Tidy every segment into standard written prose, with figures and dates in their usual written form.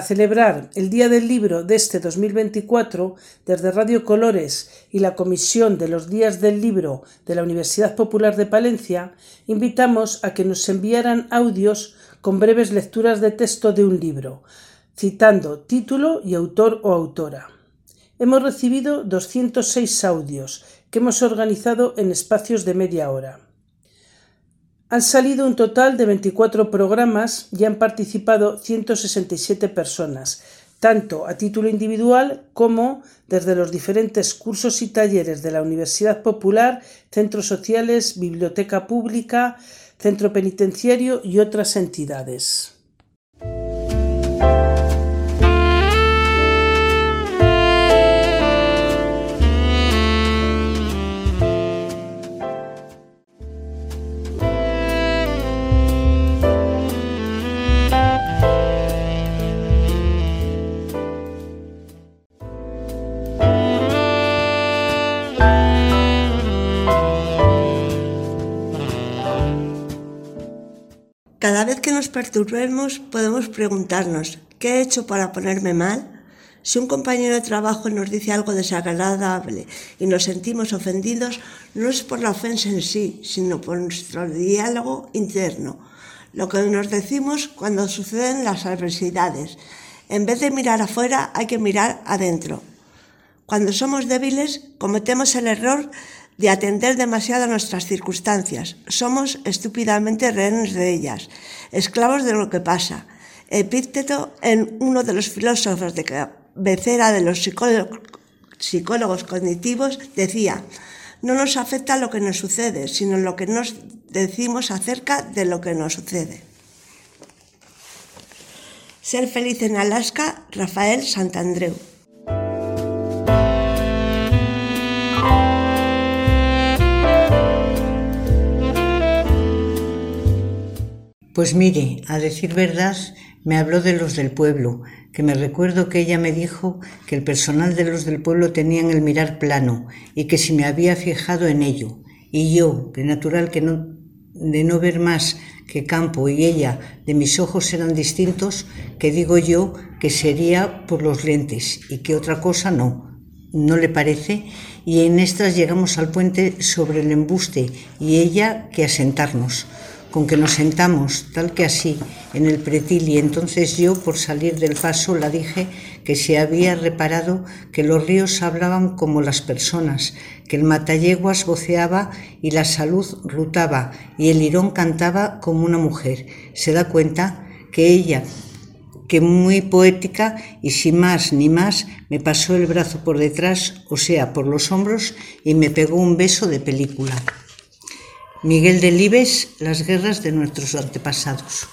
celebrar el Día del Libro de este 2024, desde Radio Colores y la Comisión de los Días del Libro de la Universidad Popular de Palencia, invitamos a que nos enviaran audios con breves lecturas de texto de un libro, citando título y autor o autora. Hemos recibido 206 audios que hemos organizado en espacios de media hora. Han salido un total de 24 programas y han participado 167 personas, tanto a título individual como desde los diferentes cursos y talleres de la Universidad Popular, centros sociales, biblioteca pública, centro penitenciario y otras entidades. Cada vez que nos perturbemos podemos preguntarnos, ¿qué he hecho para ponerme mal? Si un compañero de trabajo nos dice algo desagradable y nos sentimos ofendidos, no es por la ofensa en sí, sino por nuestro diálogo interno, lo que nos decimos cuando suceden las adversidades. En vez de mirar afuera, hay que mirar adentro. Cuando somos débiles, cometemos el error de atender demasiado a nuestras circunstancias. Somos estúpidamente rehenes de ellas, esclavos de lo que pasa. Epicteto, en uno de los filósofos de cabecera de los psicólogos cognitivos, decía: no nos afecta lo que nos sucede, sino lo que nos decimos acerca de lo que nos sucede. Ser feliz en Alaska, Rafael Santandreu. Pues mire, a decir verdad, me habló de los del pueblo, que me recuerdo que ella me dijo que el personal de los del pueblo tenían el mirar plano y que si me había fijado en ello. Y yo, de natural que de no ver más que campo y ella, de mis ojos eran distintos, que digo yo que sería por los lentes y que otra cosa no. ¿No le parece? Y en estas llegamos al puente sobre el embuste y ella que a sentarnos. Con que nos sentamos, tal que así, en el pretil, y entonces yo, por salir del paso, la dije que se había reparado que los ríos hablaban como las personas, que el matayeguas voceaba y la salud rutaba y el lirón cantaba como una mujer. Se da cuenta que ella, que muy poética y sin más ni más, me pasó el brazo por detrás, o sea, por los hombros, y me pegó un beso de película. Miguel Delibes, Las guerras de nuestros antepasados.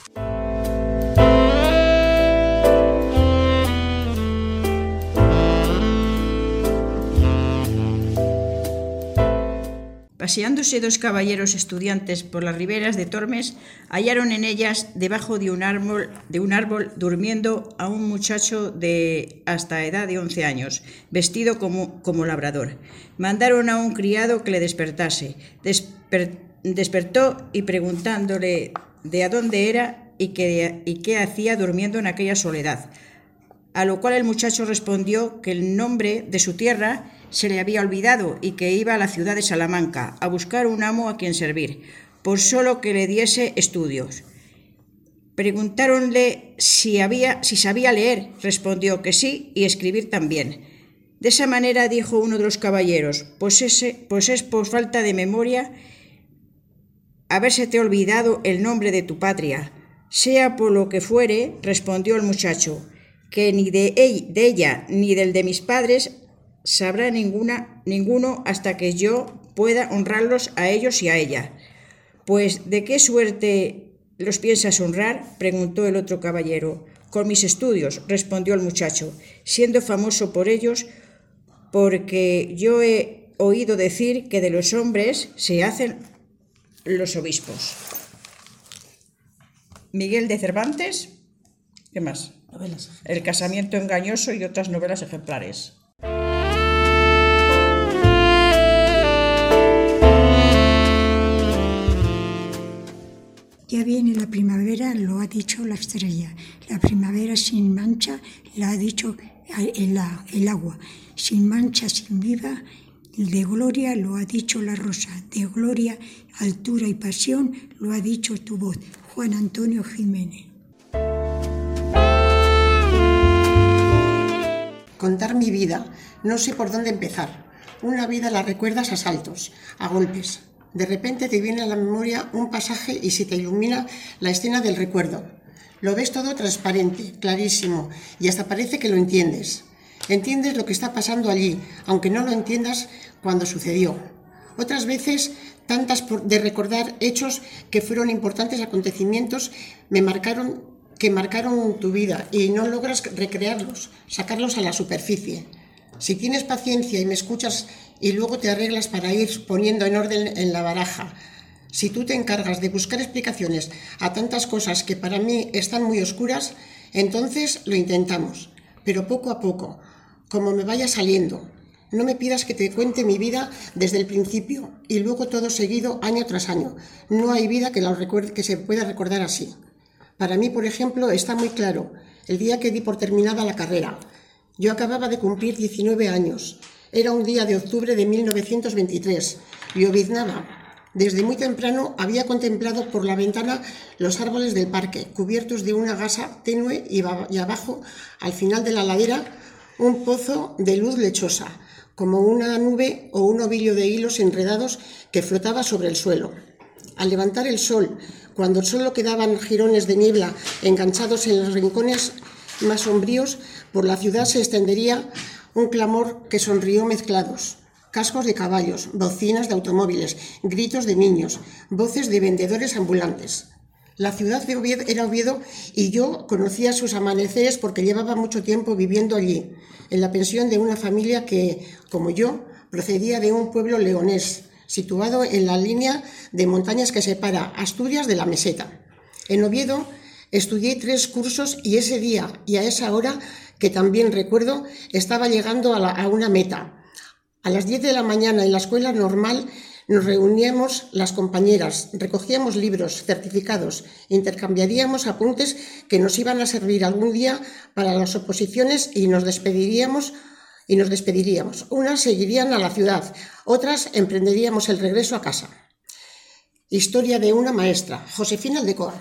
Paseándose dos caballeros estudiantes por las riberas de Tormes, hallaron en ellas, debajo de un árbol durmiendo a un muchacho de hasta edad de 11 años, vestido como labrador. Mandaron a un criado que le despertase. Despertó y preguntándole de a dónde era y qué hacía durmiendo en aquella soledad, a lo cual el muchacho respondió que el nombre de su tierra se le había olvidado y que iba a la ciudad de Salamanca a buscar un amo a quien servir, por solo que le diese estudios. Preguntáronle si sabía leer, respondió que sí y escribir también. De esa manera dijo uno de los caballeros: pues es por falta de memoria haberse te olvidado el nombre de tu patria. Sea por lo que fuere, respondió el muchacho, que ni de ella ni del de mis padres sabrá ninguno hasta que yo pueda honrarlos a ellos y a ella. Pues, ¿de qué suerte los piensas honrar?, preguntó el otro caballero. Con mis estudios, respondió el muchacho, siendo famoso por ellos, porque yo he oído decir que de los hombres se hacen los obispos. Miguel de Cervantes. ¿Qué más? Novelas. El casamiento engañoso y otras novelas ejemplares. Ya viene la primavera, lo ha dicho la estrella. La primavera sin mancha, la ha dicho el agua. Sin mancha, sin viva, de gloria, lo ha dicho la rosa. De gloria, altura y pasión, lo ha dicho tu voz. Juan Antonio Jiménez. Contar mi vida, no sé por dónde empezar. Una vida la recuerdas a saltos, a golpes. De repente te viene a la memoria un pasaje y se te ilumina la escena del recuerdo. Lo ves todo transparente, clarísimo, y hasta parece que lo entiendes. Entiendes lo que está pasando allí, aunque no lo entiendas cuando sucedió. Otras veces, tantas de recordar hechos que fueron importantes acontecimientos que marcaron tu vida y no logras recrearlos, sacarlos a la superficie. Si tienes paciencia y me escuchas y luego te arreglas para ir poniendo en orden en la baraja, si tú te encargas de buscar explicaciones a tantas cosas que para mí están muy oscuras, entonces lo intentamos, pero poco a poco, como me vaya saliendo. No me pidas que te cuente mi vida desde el principio y luego todo seguido año tras año. No hay vida que se pueda recordar así. Para mí, por ejemplo, está muy claro el día que di por terminada la carrera. Yo acababa de cumplir 19 años. Era un día de octubre de 1923. Lloviznaba. Desde muy temprano había contemplado por la ventana los árboles del parque, cubiertos de una gasa tenue y abajo, al final de la ladera, un pozo de luz lechosa, como una nube o un ovillo de hilos enredados que flotaba sobre el suelo. Al levantar el sol, cuando solo quedaban jirones de niebla enganchados en los rincones más sombríos, por la ciudad se extendería un clamor que sonrió mezclados. Cascos de caballos, bocinas de automóviles, gritos de niños, voces de vendedores ambulantes. La ciudad de Oviedo era Oviedo y yo conocía sus amaneceres porque llevaba mucho tiempo viviendo allí, en la pensión de una familia que, como yo, procedía de un pueblo leonés, situado en la línea de montañas que separa Asturias de la Meseta. En Oviedo estudié 3 cursos y ese día y a esa hora, que también recuerdo, estaba llegando a una meta. A las 10 de la mañana en la escuela normal nos reuníamos las compañeras, recogíamos libros, certificados, intercambiaríamos apuntes que nos iban a servir algún día para las oposiciones y nos despediríamos. Unas seguirían a la ciudad, otras emprenderíamos el regreso a casa. Historia de una maestra, Josefina Aldecoa.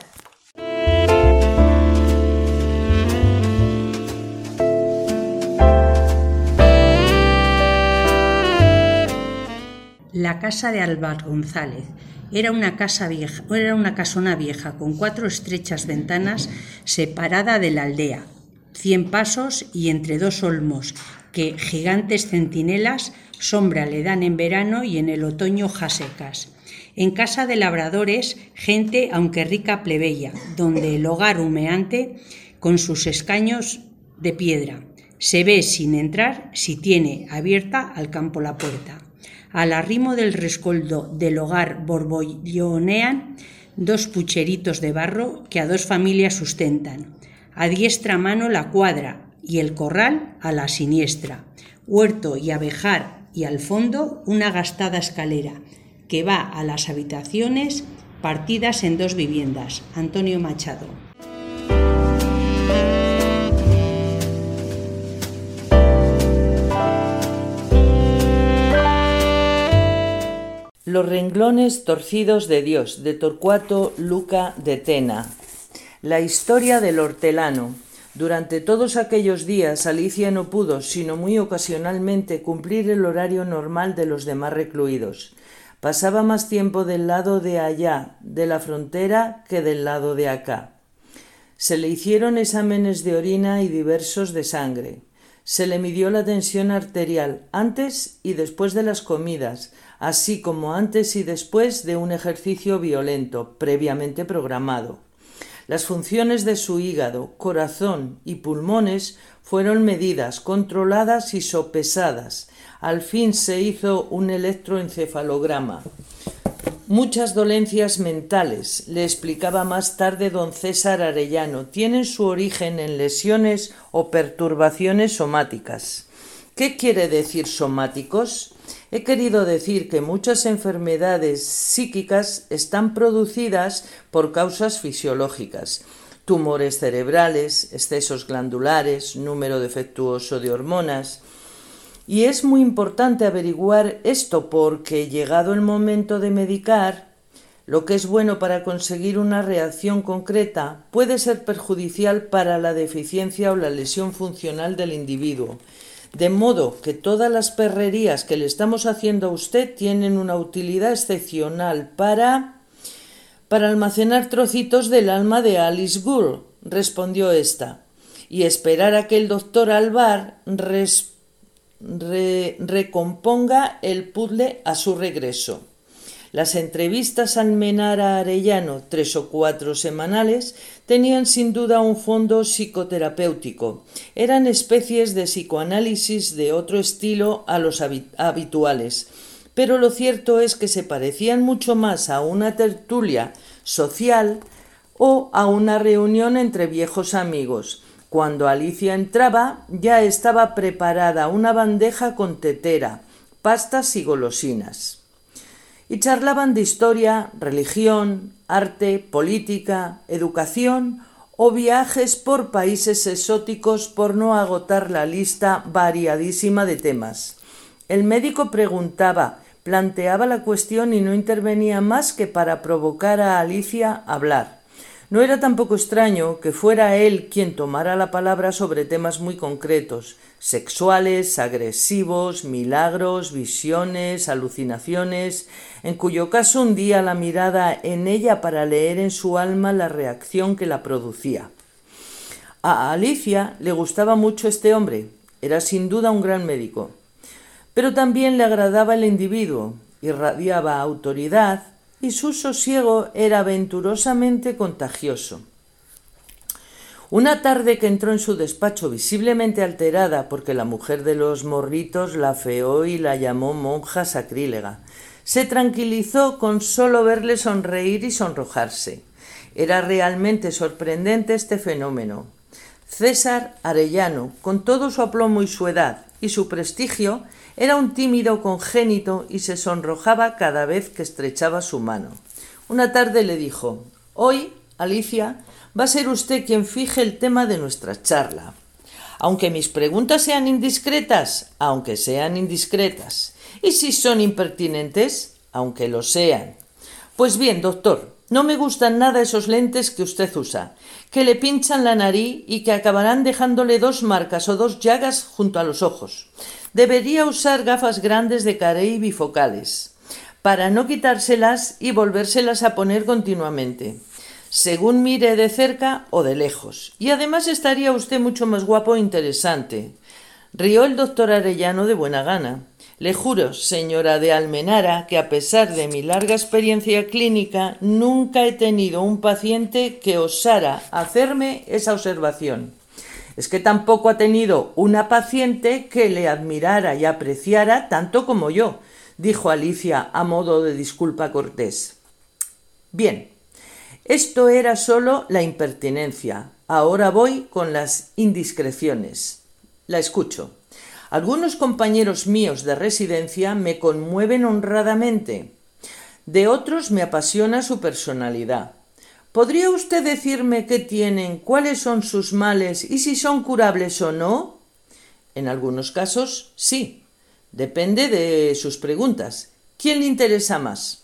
La casa de Álvar González. Era una casona vieja con 4 estrechas ventanas separada de la aldea, 100 pasos y entre 2 olmos, que gigantes centinelas sombra le dan en verano y en el otoño jasecas. En casa de labradores, gente aunque rica plebeya, donde el hogar humeante con sus escaños de piedra se ve sin entrar si tiene abierta al campo la puerta. Al arrimo del rescoldo del hogar borbollonean 2 pucheritos de barro que a 2 familias sustentan. A diestra mano la cuadra y el corral a la siniestra. Huerto y abejar y al fondo una gastada escalera que va a las habitaciones partidas en 2 viviendas. Antonio Machado. Los renglones torcidos de Dios, de Torcuato Luca de Tena. La historia del hortelano. Durante todos aquellos días Alicia no pudo, sino muy ocasionalmente, cumplir el horario normal de los demás recluidos. Pasaba más tiempo del lado de allá, de la frontera, que del lado de acá. Se le hicieron exámenes de orina y diversos de sangre. Se le midió la tensión arterial antes y después de las comidas, así como antes y después de un ejercicio violento, previamente programado. Las funciones de su hígado, corazón y pulmones fueron medidas, controladas y sopesadas. Al fin se hizo un electroencefalograma. Muchas dolencias mentales, le explicaba más tarde don César Arellano, tienen su origen en lesiones o perturbaciones somáticas. ¿Qué quiere decir somáticos? He querido decir que muchas enfermedades psíquicas están producidas por causas fisiológicas. Tumores cerebrales, excesos glandulares, número defectuoso de hormonas. Y es muy importante averiguar esto porque, llegado el momento de medicar, lo que es bueno para conseguir una reacción concreta puede ser perjudicial para la deficiencia o la lesión funcional del individuo. De modo que todas las perrerías que le estamos haciendo a usted tienen una utilidad excepcional para almacenar trocitos del alma de Alice Gould, respondió ésta, y esperar a que el doctor Alvar recomponga el puzzle a su regreso. Las entrevistas Almenara-Arellano, 3 o 4 semanales, tenían sin duda un fondo psicoterapéutico. Eran especies de psicoanálisis de otro estilo a los habituales, pero lo cierto es que se parecían mucho más a una tertulia social o a una reunión entre viejos amigos. Cuando Alicia entraba, ya estaba preparada una bandeja con tetera, pastas y golosinas. Y charlaban de historia, religión, arte, política, educación o viajes por países exóticos, por no agotar la lista variadísima de temas. El médico planteaba la cuestión y no intervenía más que para provocar a Alicia a hablar. No era tampoco extraño que fuera él quien tomara la palabra sobre temas muy concretos, sexuales, agresivos, milagros, visiones, alucinaciones, en cuyo caso hundía la mirada en ella para leer en su alma la reacción que la producía. A Alicia le gustaba mucho este hombre, era sin duda un gran médico, pero también le agradaba el individuo, irradiaba autoridad, y su sosiego era venturosamente contagioso. Una tarde que entró en su despacho visiblemente alterada porque la mujer de los morritos la afeó y la llamó monja sacrílega, se tranquilizó con solo verle sonreír y sonrojarse. Era realmente sorprendente este fenómeno. César Arellano, con todo su aplomo y su edad y su prestigio, era un tímido congénito y se sonrojaba cada vez que estrechaba su mano. Una tarde le dijo: «Hoy, Alicia, va a ser usted quien fije el tema de nuestra charla. Aunque mis preguntas sean indiscretas, y si son impertinentes, aunque lo sean. Pues bien, doctor, no me gustan nada esos lentes que usted usa, que le pinchan la nariz y que acabarán dejándole 2 marcas o 2 llagas junto a los ojos. Debería usar gafas grandes de carey bifocales, para no quitárselas y volvérselas a poner continuamente, según mire de cerca o de lejos. Y además estaría usted mucho más guapo e interesante». Rió el doctor Arellano de buena gana. «Le juro, señora de Almenara, que a pesar de mi larga experiencia clínica, nunca he tenido un paciente que osara hacerme esa observación. Es que tampoco ha tenido una paciente que le admirara y apreciara tanto como yo», dijo Alicia a modo de disculpa cortés. Bien, esto era solo la impertinencia. Ahora voy con las indiscreciones. La escucho. Algunos compañeros míos de residencia me conmueven honradamente. De otros me apasiona su personalidad. ¿Podría usted decirme qué tienen, cuáles son sus males y si son curables o no? En algunos casos, sí. Depende de sus preguntas. ¿Quién le interesa más?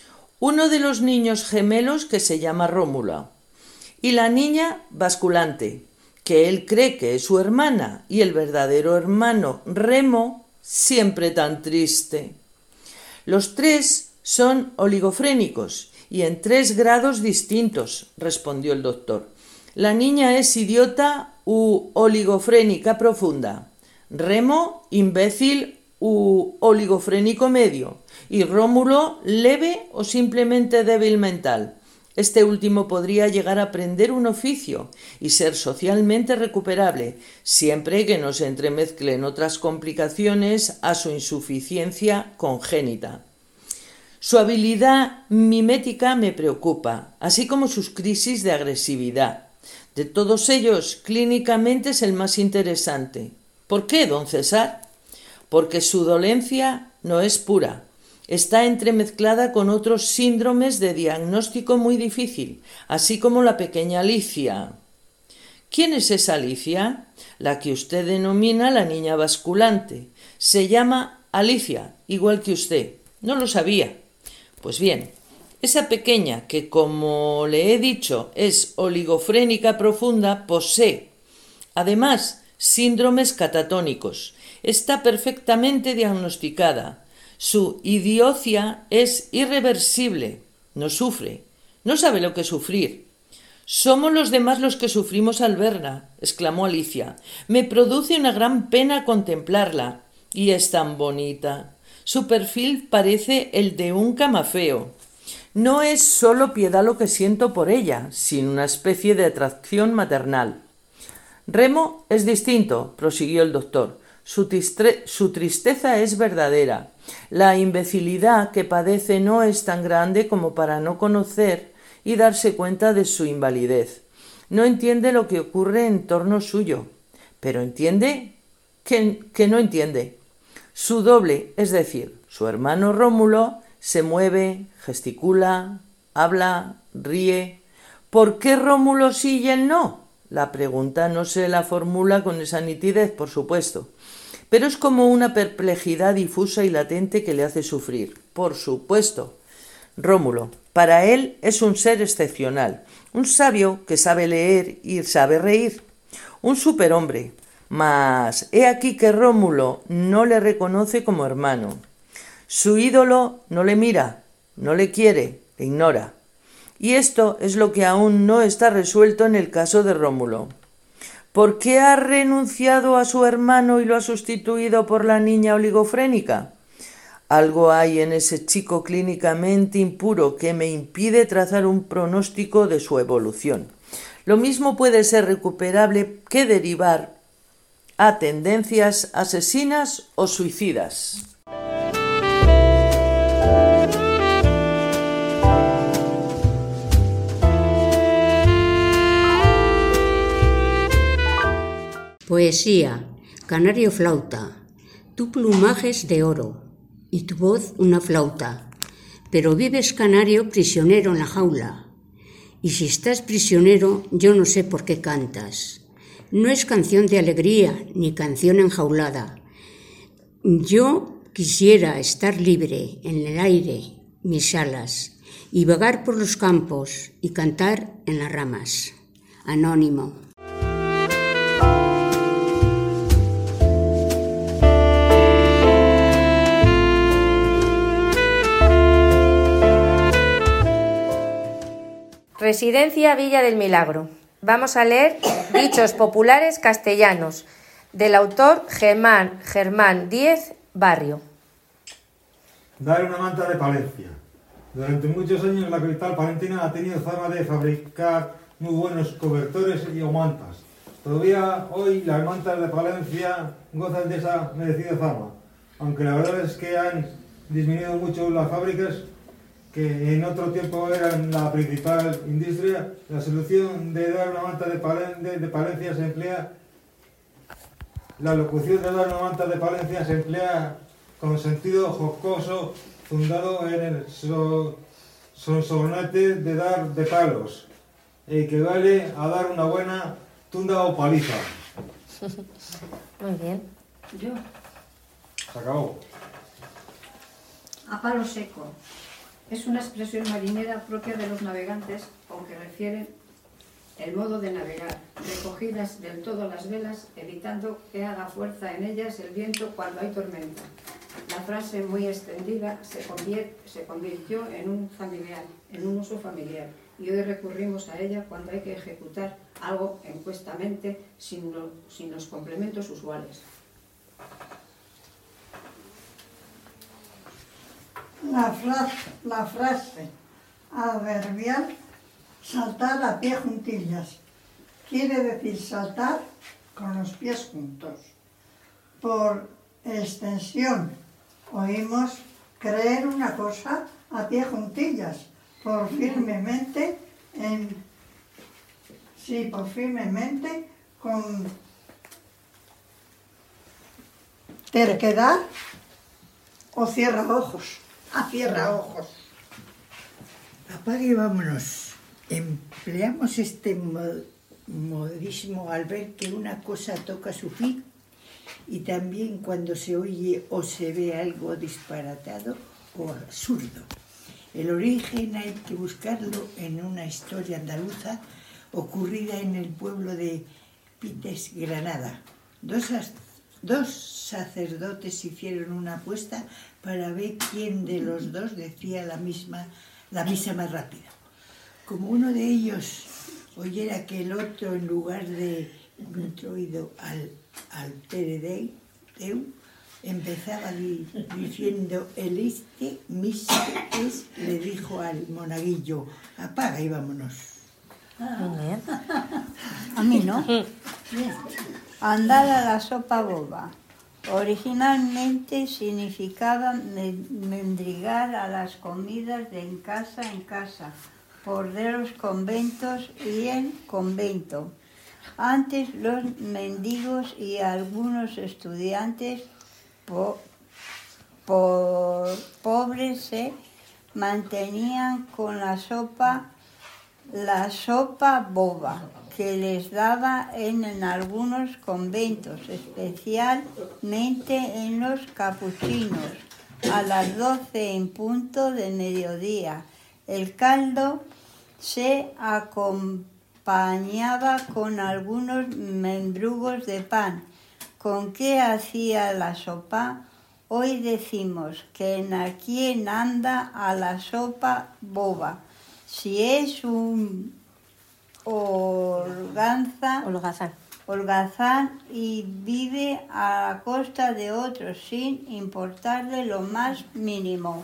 Uno de los niños gemelos, que se llama Rómula, y la niña basculante, que él cree que es su hermana, y el verdadero hermano, Remo, siempre tan triste. Los 3 son oligofrénicos y en 3 grados distintos, respondió el doctor. La niña es idiota u oligofrénica profunda, Remo imbécil u oligofrénico medio, y Rómulo leve o simplemente débil mental. Este último podría llegar a aprender un oficio y ser socialmente recuperable, siempre que no se entremezclen otras complicaciones a su insuficiencia congénita. Su habilidad mimética me preocupa, así como sus crisis de agresividad. De todos ellos, clínicamente es el más interesante. ¿Por qué, don César? Porque su dolencia no es pura. Está entremezclada con otros síndromes de diagnóstico muy difícil, así como la pequeña Alicia. ¿Quién es esa Alicia? La que usted denomina la niña basculante. Se llama Alicia, igual que usted. ¿No lo sabía? Pues bien, esa pequeña que, como le he dicho, es oligofrénica profunda, posee, además, síndromes catatónicos. Está perfectamente diagnosticada. Su idiocia es irreversible. No sufre. No sabe lo que es sufrir. «Somos los demás los que sufrimos al verla», exclamó Alicia. «Me produce una gran pena contemplarla. Y es tan bonita. Su perfil parece el de un camafeo. No es solo piedad lo que siento por ella, sino una especie de atracción maternal». «Remo es distinto», prosiguió el doctor. Su tristeza es verdadera. La imbecilidad que padece no es tan grande como para no conocer y darse cuenta de su invalidez. No entiende lo que ocurre en torno suyo, pero entiende que no entiende. Su doble, es decir, su hermano Rómulo, se mueve, gesticula, habla, ríe. ¿Por qué Rómulo sí y él no? La pregunta no se la formula con esa nitidez, por supuesto, pero es como una perplejidad difusa y latente que le hace sufrir. Por supuesto. Rómulo, para él es un ser excepcional, un sabio que sabe leer y sabe reír, un superhombre, mas he aquí que Rómulo no le reconoce como hermano. Su ídolo no le mira, no le quiere, le ignora. Y esto es lo que aún no está resuelto en el caso de Rómulo. ¿Por qué ha renunciado a su hermano y lo ha sustituido por la niña oligofrénica? Algo hay en ese chico clínicamente impuro que me impide trazar un pronóstico de su evolución. Lo mismo puede ser recuperable que derivar a tendencias asesinas o suicidas. Poesía. Canario flauta. Tu plumaje es de oro y tu voz una flauta, pero vives, canario, prisionero en la jaula. Y si estás prisionero, yo no sé por qué cantas. No es canción de alegría ni canción enjaulada. Yo quisiera estar libre en el aire, mis alas, y vagar por los campos y cantar en las ramas. Anónimo. Residencia Villa del Milagro. Vamos a leer Dichos populares castellanos, del autor Germán Díez Barrio. Dar una manta de Palencia. Durante muchos años la capital palentina ha tenido fama de fabricar muy buenos cobertores y o mantas. Todavía hoy las mantas de Palencia gozan de esa merecida fama, aunque la verdad es que han disminuido mucho las fábricas que en otro tiempo eran la principal industria. La solución de dar una manta de Palencia se emplea, la locución de dar una manta de Palencia se emplea con sentido jocoso, fundado en el sonsonete de dar de palos, que vale a dar una buena tunda o paliza. Muy bien. Yo. Se acabó. A palo seco. Es una expresión marinera propia de los navegantes, aunque refieren el modo de navegar, recogidas del todo las velas, evitando que haga fuerza en ellas el viento cuando hay tormenta. La frase muy extendida se convirtió en un uso familiar, y hoy recurrimos a ella cuando hay que ejecutar algo encuestamente sin los complementos usuales. La frase adverbial saltar a pie juntillas quiere decir saltar con los pies juntos. Por extensión, oímos creer una cosa a pie juntillas, por firmemente con terquedad o cierra ojos. Cierra ojos. Apaga y vámonos. Empleamos este modismo al ver que una cosa toca su fin y también cuando se oye o se ve algo disparatado o absurdo. El origen hay que buscarlo en una historia andaluza ocurrida en el pueblo de Pites, Granada. Dos sacerdotes hicieron una apuesta para ver quién de los dos decía la misa más rápido. Como uno de ellos oyera que el otro, en lugar de introído al Tere Deu, empezaba diciendo el misa es, le dijo al monaguillo, apaga y vámonos. A mí no. Andar a la sopa boba. Originalmente significaba mendigar a las comidas de en casa, por de los conventos y en convento. Antes los mendigos y algunos estudiantes pobres se mantenían con la sopa boba que les daba en algunos conventos, especialmente en los capuchinos, a las 12 en punto de mediodía. El caldo se acompañaba con algunos membrugos de pan. ¿Con qué hacía la sopa? Hoy decimos que a quién anda a la sopa boba. Si es un holgazán y vive a la costa de otros sin importarle lo más mínimo.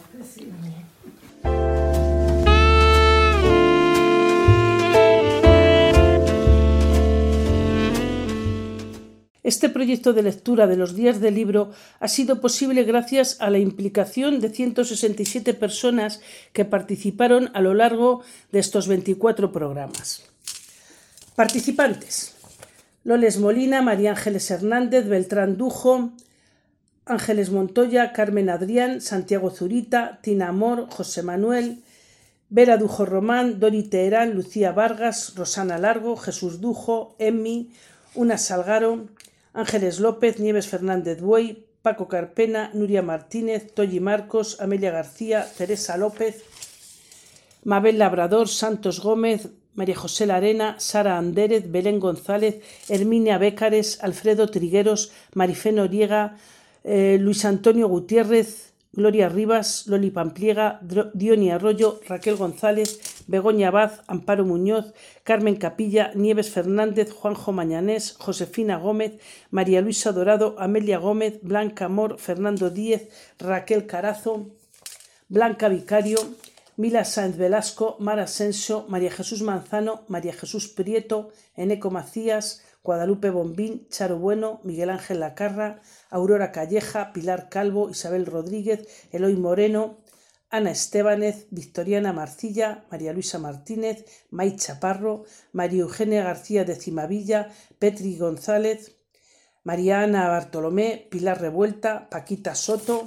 Este proyecto de lectura de los días del libro ha sido posible gracias a la implicación de 167 personas que participaron a lo largo de estos 24 programas. Participantes: Loles Molina, María Ángeles Hernández, Beltrán Dujo, Ángeles Montoya, Carmen Adrián, Santiago Zurita, Tina Amor, José Manuel, Vera Dujo Román, Dori Teherán, Lucía Vargas, Rosana Largo, Jesús Dujo, Emmi, Una Salgaro, Ángeles López, Nieves Fernández Buey, Paco Carpena, Nuria Martínez, Toyi Marcos, Amelia García, Teresa López, Mabel Labrador, Santos Gómez, María José Larena, Sara Andérez, Belén González, Herminia Bécares, Alfredo Trigueros, Marifé Noriega, Luis Antonio Gutiérrez, Gloria Rivas, Loli Pampliega, Diony Arroyo, Raquel González, Begoña Abad, Amparo Muñoz, Carmen Capilla, Nieves Fernández, Juanjo Mañanés, Josefina Gómez, María Luisa Dorado, Amelia Gómez, Blanca Amor, Fernando Díez, Raquel Carazo, Blanca Vicario, Mila Sáenz Velasco, Mar Asensio, María Jesús Manzano, María Jesús Prieto, Eneco Macías, Guadalupe Bombín, Charo Bueno, Miguel Ángel Lacarra, Aurora Calleja, Pilar Calvo, Isabel Rodríguez, Eloy Moreno, Ana Estébanez, Victoriana Marcilla, María Luisa Martínez, May Chaparro, María Eugenia García de Cimavilla, Petri González, María Ana Bartolomé, Pilar Revuelta, Paquita Soto,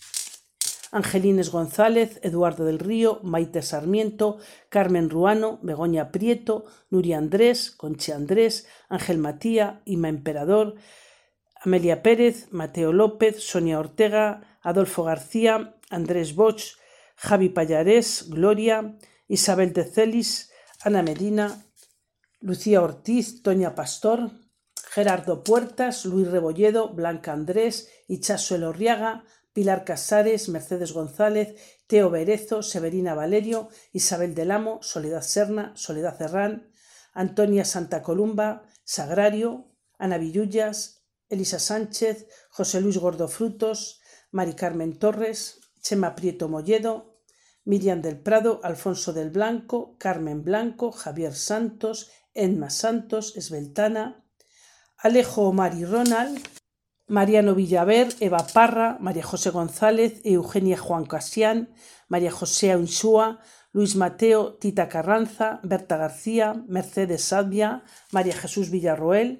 Angelines González, Eduardo del Río, Maite Sarmiento, Carmen Ruano, Begoña Prieto, Nuria Andrés, Conchi Andrés, Ángel Matía, Ima Emperador, Amelia Pérez, Mateo López, Sonia Ortega, Adolfo García, Andrés Boch, Javi Pallarés, Gloria, Isabel de Celis, Ana Medina, Lucía Ortiz, Toña Pastor, Gerardo Puertas, Luis Rebolledo, Blanca Andrés, Ichaso Elorriaga, Pilar Casares, Mercedes González, Teo Berezo, Severina Valerio, Isabel del Amo, Soledad Serna, Soledad Serrán, Antonia Santa Columba, Sagrario, Ana Villullas, Elisa Sánchez, José Luis Gordofrutos, Mari Carmen Torres, Chema Prieto Molledo, Miriam del Prado, Alfonso del Blanco, Carmen Blanco, Javier Santos, Edma Santos, Esbeltana, Alejo Omar y Ronald, Mariano Villaver, Eva Parra, María José González, Eugenia Juan Casián, María José Unsúa, Luis Mateo, Tita Carranza, Berta García, Mercedes Sadia, María Jesús Villarroel,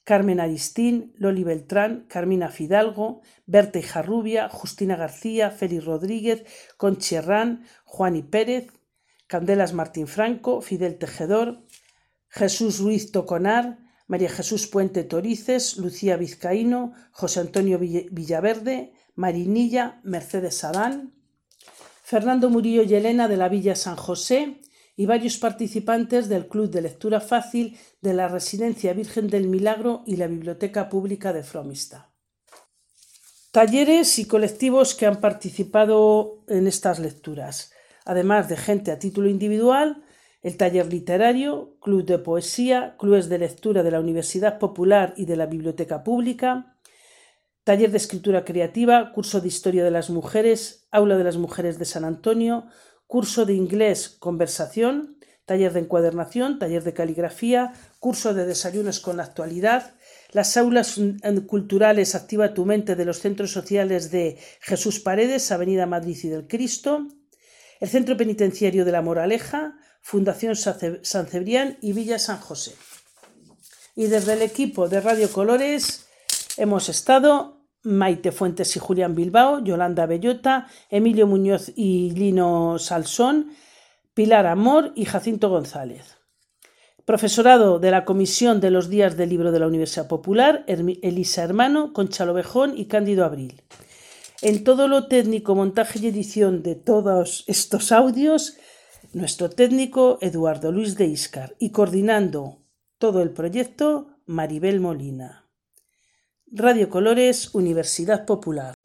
Carmen Aristín, Loli Beltrán, Carmina Fidalgo, Berta Ijarrubia, Justina García, Félix Rodríguez, Conchi Herrán, Juani Pérez, Candelas Martín Franco, Fidel Tejedor, Jesús Ruiz Toconar, María Jesús Puente Torices, Lucía Vizcaíno, José Antonio Villaverde, Marinilla, Mercedes Adán, Fernando Murillo y Elena de la Villa San José y varios participantes del Club de Lectura Fácil de la Residencia Virgen del Milagro y la Biblioteca Pública de Fromista. Talleres y colectivos que han participado en estas lecturas, además de gente a título individual: el taller literario, club de poesía, clubes de lectura de la Universidad Popular y de la Biblioteca Pública, taller de escritura creativa, curso de historia de las mujeres, aula de las mujeres de San Antonio, curso de inglés conversación, taller de encuadernación, taller de caligrafía, curso de desayunos con la actualidad, las aulas culturales Activa tu mente de los centros sociales de Jesús Paredes, Avenida Madrid y del Cristo, el centro penitenciario de La Moraleja, Fundación San Cebrián y Villa San José. Y desde el equipo de Radio Colores hemos estado Maite Fuentes y Julián Bilbao, Yolanda Bellota, Emilio Muñoz y Lino Salsón, Pilar Amor y Jacinto González. Profesorado de la Comisión de los Días del Libro de la Universidad Popular, Elisa Hermano, Concha Lobejón y Cándido Abril. En todo lo técnico, montaje y edición de todos estos audios, nuestro técnico Eduardo Luis de Íscar, y coordinando todo el proyecto Maribel Molina. Radio Colores, Universidad Popular.